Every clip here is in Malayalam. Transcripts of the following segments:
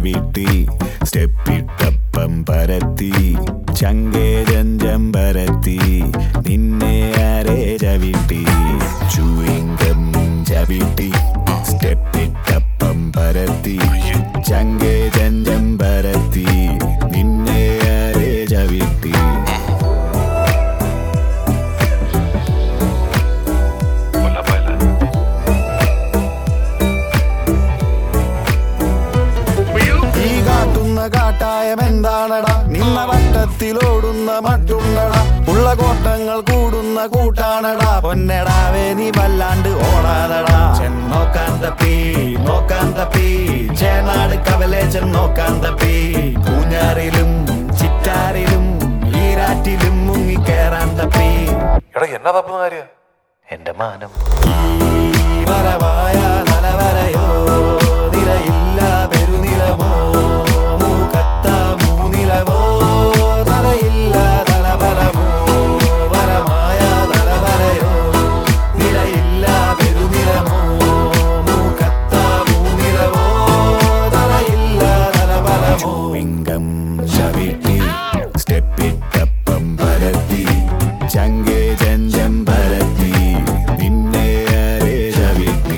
ചവിട്ടി സ്റ്റെപ്പിട്ടപ്പം പരത്തി ചങ്കേ ജഞ്ചം പരത്തി നിന്നെ ആരെ ചവിട്ടി ചൂയിങ്കം ചവിട്ടി സ്റ്റെപ്പിട്ടപ്പം പരത്തി ചങ്കേ ജഞ്ചം പരത്തി നിന്നെ ആരെ ചവിട്ടി കാട്ടായമെന്താണടാ നിന്ന വട്ടത്തിലോടുന്ന മട്ടുണ്ടടാ ഉള്ള കോട്ടങ്ങൾ കൂടുന്ന കൂട്ടാണടാ പൊന്നടാവേ നീ വല്ലാണ്ട് ഓടാതടാ നോക്കാൻ തപ്പി ചേനാട് കവലെ നോക്കാൻ തപ്പി പൂഞ്ഞാറിലും ചിറ്റാറിലും ഈരാറ്റിലും മുങ്ങിക്കേറാൻ തപ്പി എന്നാ തപ്പുന്ന കാര്യ എന്റെ മാനം വരവായ തലവരയോ നിലയില്ല പെരുനിലമോ ചവിട്ടി സ്റ്റെപ്പിട്ടപ്പം പരത്തി ചങ്കേ ജഞ്ചം പരത്തി നിന്നെ ആരെ ചവിട്ടി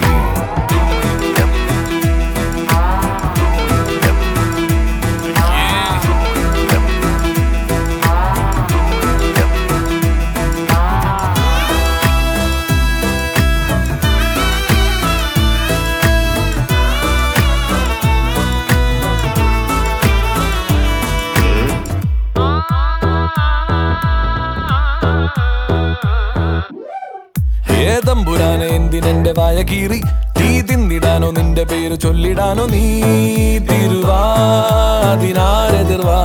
തമ്പുരാനെ എന്തിനെന്റെ വായ കീറി തീ തിന്നിടാനോ നിന്റെ പേര് ചൊല്ലിടാനോ നീ തിരുവാതിനാരെതിർവാ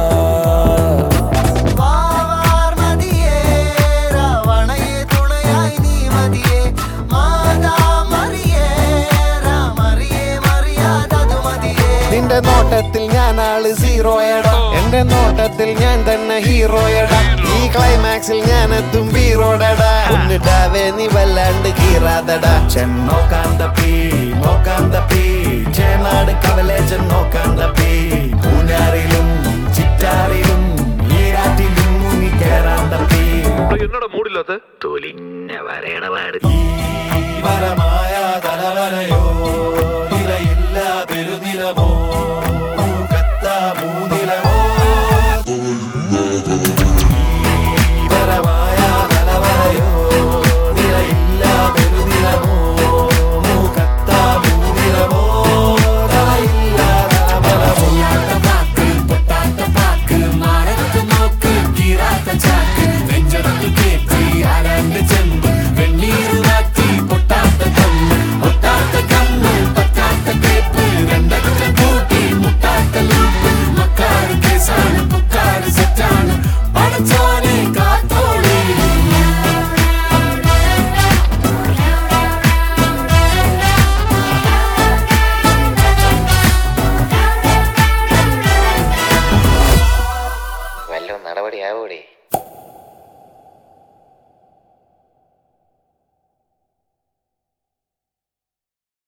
നിന്റെ നോട്ടത്തിൽ ഞാനാള് സീറോയടാ എന്റെ നോട്ടത്തിൽ ഞാൻ തന്നെ ഹീറോയടാ ഈ ക്ലൈമാക്സിൽ ഞാൻ എത്തും ഹീറോടടാ ഒന്നിടാവേ നീ വല്ലാണ്ട് കീറാതടാ നോക്കാൻ തപ്പി ചേനാട് കവലെ നോക്കാൻ തപ്പി പൂഞ്ഞാറിലും ചിറ്റാറിലും ഈരാറ്റിലും മുങ്ങിക്കേറാൻ തപ്പി എന്നോട് മൂടില്ലാത്ത തൊലിഞ്ഞ വരയടപാട് വരമായ തലവരയോ നിലയില്ല പെരുനിലമോ